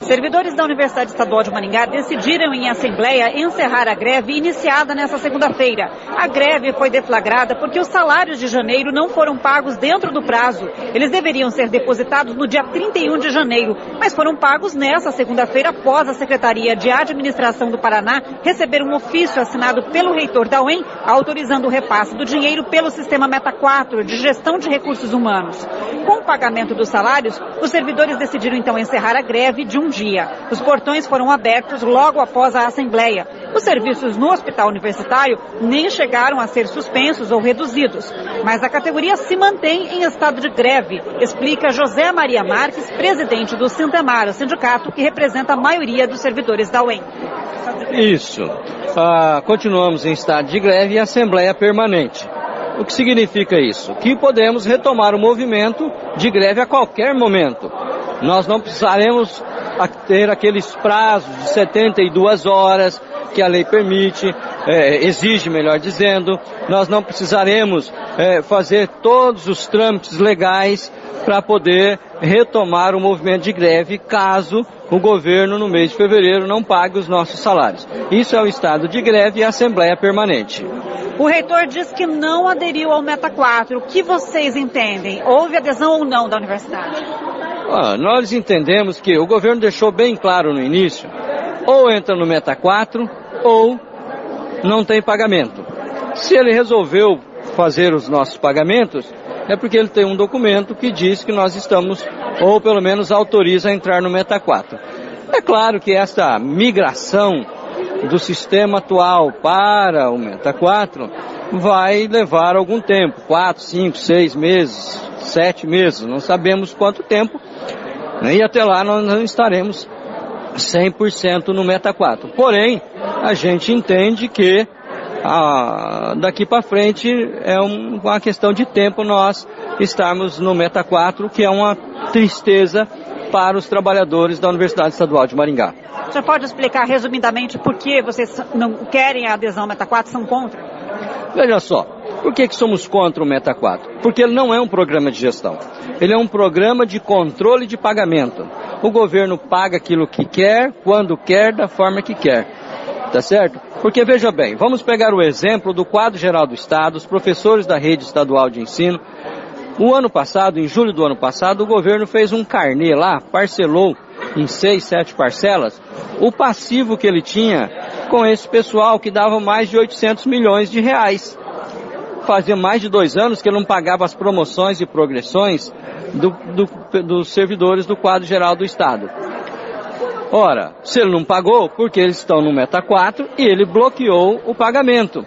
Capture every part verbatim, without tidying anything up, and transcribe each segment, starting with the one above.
Servidores da Universidade Estadual de Maringá decidiram em assembleia encerrar a greve iniciada nesta segunda-feira. A greve foi deflagrada porque os salários de janeiro não foram pagos dentro do prazo. Eles deveriam ser depositados no dia trinta e um de janeiro, mas foram pagos nesta segunda-feira após a Secretaria de Administração do Paraná receber um ofício assinado pelo reitor da U E M autorizando o repasse do dinheiro pelo sistema Meta quatro de gestão de recursos humanos. Com o pagamento dos salários, os servidores decidiram então encerrar a greve de um dia. Os portões foram abertos logo após a assembleia. Os serviços no hospital universitário nem chegaram a ser suspensos ou reduzidos, mas a categoria se mantém em estado de greve, explica José Maria Marques, presidente do Sintemar, o sindicato que representa a maioria dos servidores da U E M. Isso. Ah, continuamos em estado de greve e assembleia permanente. O que significa isso? Que podemos retomar o movimento de greve a qualquer momento. Nós não precisaremos ter aqueles prazos de setenta e duas horas que a lei permite, é, exige, melhor dizendo. Nós não precisaremos é, fazer todos os trâmites legais para poder retomar o movimento de greve caso o governo no mês de fevereiro não pague os nossos salários. Isso é o estado de greve e a assembleia permanente. O reitor diz que não aderiu ao Meta quatro. O que vocês entendem? Houve adesão ou não da universidade? Ah, nós entendemos que o governo deixou bem claro no início, ou entra no Meta quatro ou não tem pagamento. Se ele resolveu fazer os nossos pagamentos, é porque ele tem um documento que diz que nós estamos, ou pelo menos autoriza a entrar no Meta quatro. É claro que essa migração do sistema atual para o Meta quatro vai levar algum tempo, quatro, cinco, seis meses, sete meses, não sabemos quanto tempo, e até lá nós não estaremos cem por cento no Meta quatro. Porém, a gente entende que ah, daqui para frente é um, uma questão de tempo nós estarmos no Meta quatro, que é uma tristeza para os trabalhadores da Universidade Estadual de Maringá. O senhor pode explicar resumidamente por que vocês não querem a adesão ao Meta quatro, são contra? Veja só, por que que somos contra o Meta quatro? Porque ele não é um programa de gestão, ele é um programa de controle de pagamento. O governo paga aquilo que quer, quando quer, da forma que quer, tá certo? Porque veja bem, vamos pegar o exemplo do quadro geral do Estado, os professores da rede estadual de ensino. O ano passado, em julho do ano passado, o governo fez um carnê lá, parcelou em seis, sete parcelas, o passivo que ele tinha com esse pessoal que dava mais de oitocentos milhões de reais. Fazia mais de dois anos que ele não pagava as promoções e progressões do, do, dos servidores do quadro geral do Estado. Ora, se ele não pagou, porque eles estão no Meta quatro e ele bloqueou o pagamento.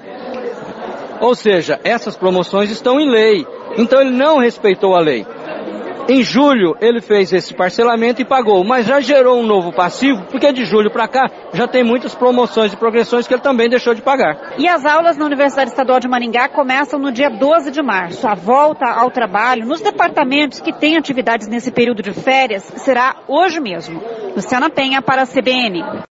Ou seja, essas promoções estão em lei, então ele não respeitou a lei. Em julho ele fez esse parcelamento e pagou, mas já gerou um novo passivo, porque de julho para cá já tem muitas promoções e progressões que ele também deixou de pagar. E as aulas na Universidade Estadual de Maringá começam no dia doze de março. A volta ao trabalho nos departamentos que têm atividades nesse período de férias será hoje mesmo. Luciana Penha para a C B N.